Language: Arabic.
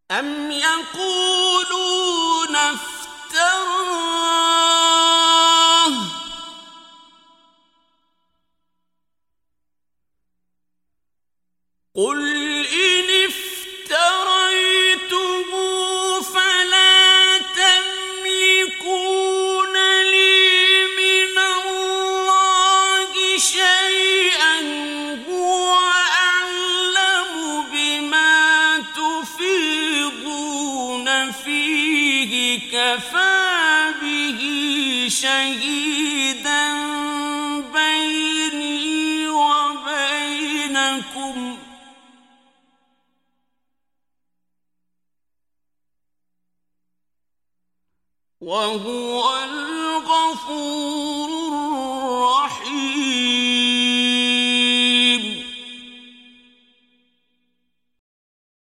أم يقولون افتراه قل إن افتريته فلا تملكون لي من الله شيئا هو أعلم بما تفيضون فيه كفى به شهيدا بيني وبينكم وهو الغفور الرحيم